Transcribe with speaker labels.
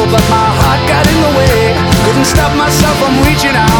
Speaker 1: but my heart got in the way. Couldn't stop myself from reaching out.